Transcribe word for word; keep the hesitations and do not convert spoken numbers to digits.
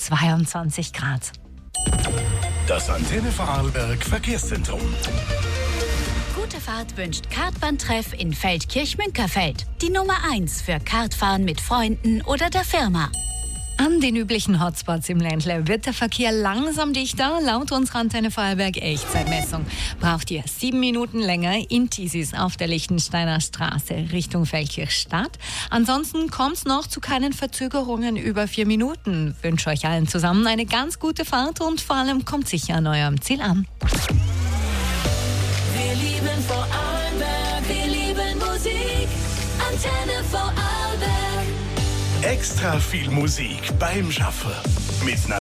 zweiundzwanzig Grad. Das Antenne Vorarlberg Verkehrszentrum. Gute Fahrt wünscht Kartbahntreff in Feldkirch-Münkerfeld. Die Nummer eins für Kartfahren mit Freunden oder der Firma. An den üblichen Hotspots im Ländle wird der Verkehr langsam dichter. Laut unserer Antenne Vorarlberg Echtzeitmessung braucht ihr sieben Minuten länger in Tiesis auf der Lichtensteiner Straße Richtung Feldkirchstadt. Ansonsten kommt es noch zu keinen Verzögerungen über vier Minuten. Ich wünsche euch allen zusammen eine ganz gute Fahrt und vor allem kommt sicher an eurem Ziel an. Wir lieben Vorarlberg, wir lieben Musik. Antenne Vorarlberg. Extra viel Musik beim Schaffen. Mit